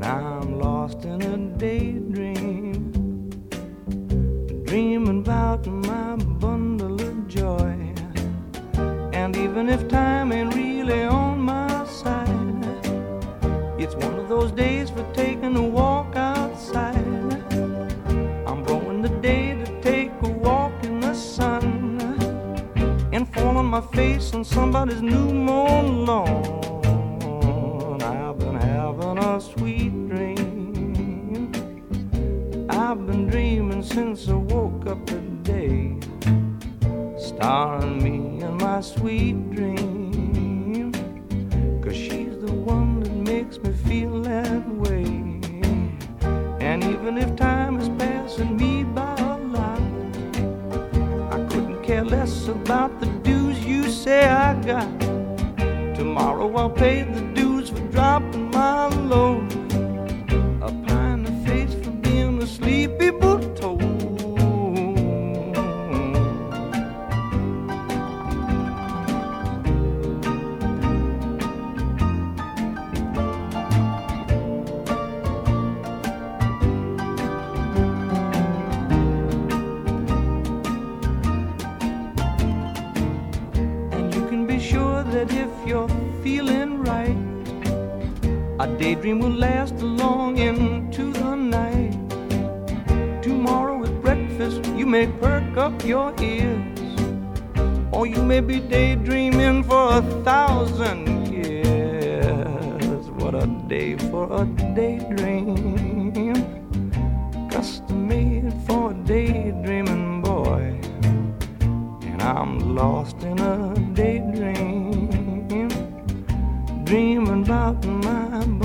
I'm lost in a daydream, dreaming about my bundle of joy. And even if time ain't really on my side, it's one of those days for taking a walk outside. I'm blowing the day to take a walk in the sun and fall on my face on somebody's new mown lawn. I've been having a sweet dream. I've been dreaming since I woke up today, starring me in my sweet dream. 'Cause she's the one that makes me feel that way. And even if time is passing me by a lot, I couldn't care less about the dues you say I got. Tomorrow I'll pay the dues for dropping my load, a pie in the face for being a sleepy boot-toad. That if you're feeling right, a daydream will last along into the night. Tomorrow at breakfast you may perk up your ears, or you may be daydreaming for 1,000 years. What a day for a daydream, custom made for a daydreaming boy. And I'm lost in a daydream, dreaming about my